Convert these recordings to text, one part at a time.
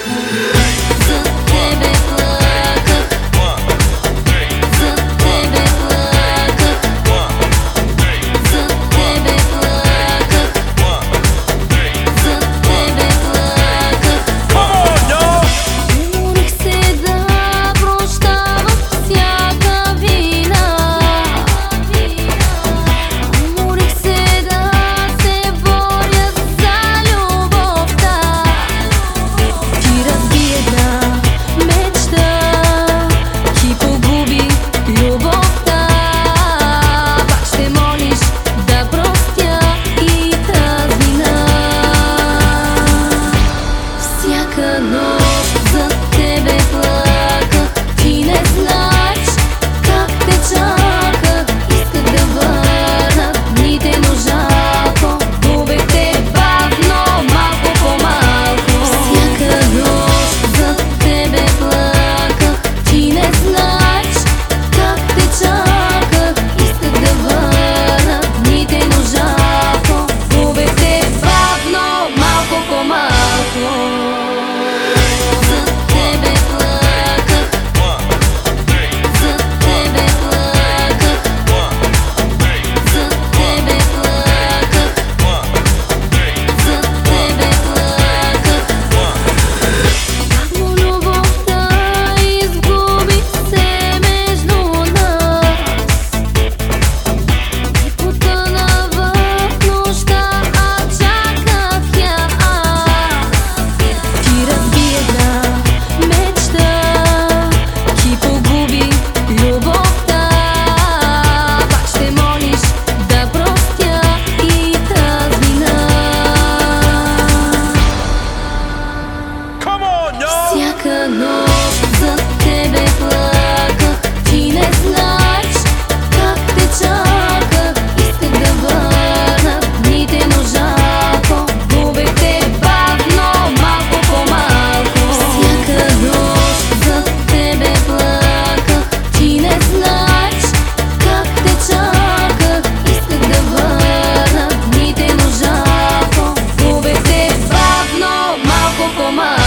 Всяка нощ за тебе плаках, ти не знаеш как те чаках. Исках да върна дните, но жалко, губех те бавно, малко по малко. Всяка нощ за тебе плаках, ти не знаеш как те чаках. Исках да върна дните, но жалко, губех те бавно, малко по малко.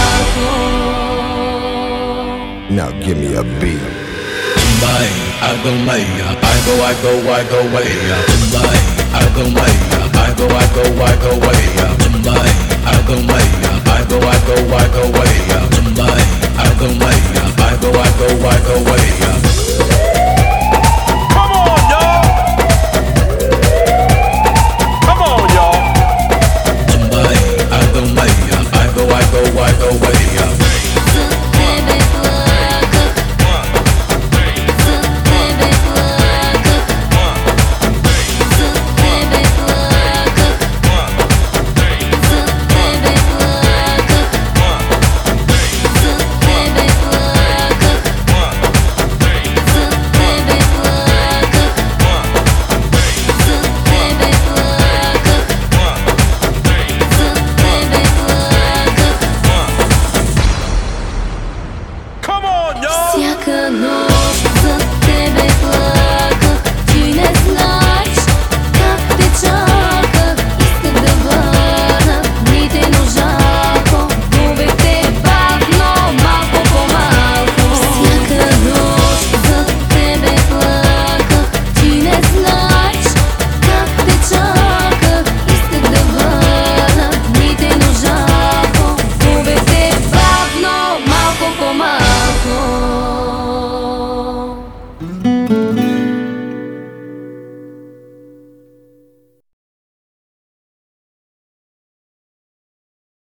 Now give me a beat. Tonight I go way, I go way. Tonight I go way, I go way. Tonight I go way, I go way. Tonight I go way, I go way. Come on, y'all. Come on, y'all. Tonight I go way, I go way.